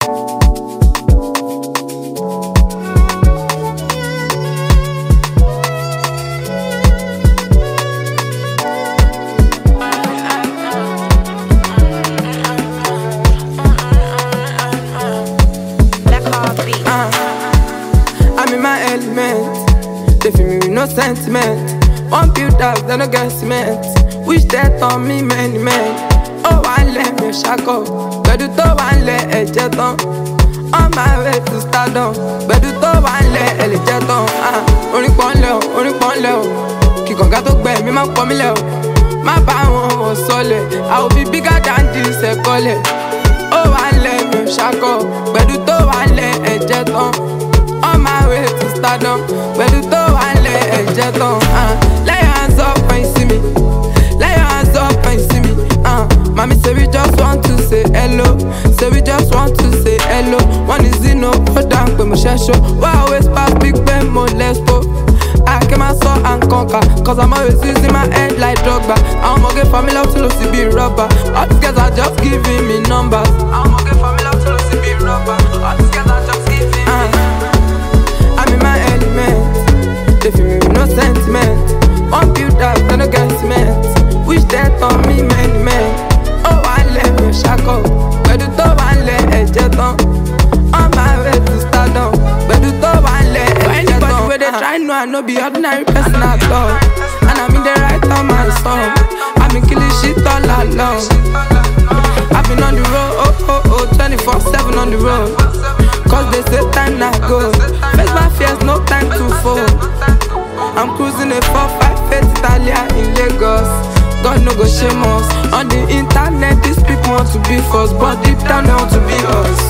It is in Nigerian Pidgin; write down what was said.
I'm in my element. They feel me with no sentiment. One build house, they no get cement. Wish death on me, many men. Oh, one let me shackle. But do to one let a jet on. On my way to stardom. But do to one let a jet on. Only one low. Kick on gato gbẹ mi máa pọ̀ mí lẹ́ o. Má bá wọn wọ̀ sọlẹ̀. I will be bigger than this ẹ̀kọ́lẹ̀. Ó wà lẹ̀ mi ṣakọ̀. Pẹ̀lú tó wà lẹ̀ ẹ̀jẹ̀ tán. On my way to stardom. Pẹ̀lú tó wà lẹ̀ ẹ̀jẹ̀ tán. Lay your hands up when you see me. Lay your hands up when you see me. Mommy say we just want to say hello. Say we just want to say hello. One is no go down pé mo ṣẹ́ show. Why always pass big pen mo let's go. I came and saw and conquer. Cause I'm always using my head like Drogba. I'm gonna get family up to Lucy be rubber. All these guys are just giving me numbers. I'm gonna get family up to Lucy be rubber. All these guys are just giving me I'm in my element. They feel me with no sentiment. One build up, they no get cement. Wish death on me, many men. Oh, I let me shackle. But do to one let a jet on. On my way to stardom. But do to one let a jet on. Where they try no, I no be ordinary person at all. And I'm in the right on my song. I've been killing shit all along. I've been on the road, 24/7 on the road. Cause they say time not go. Face my fears, no time to fall. I'm cruising a 458 Italia in Lagos. God no go shame us. On the internet, these people want to be first, but deep down they want to be us.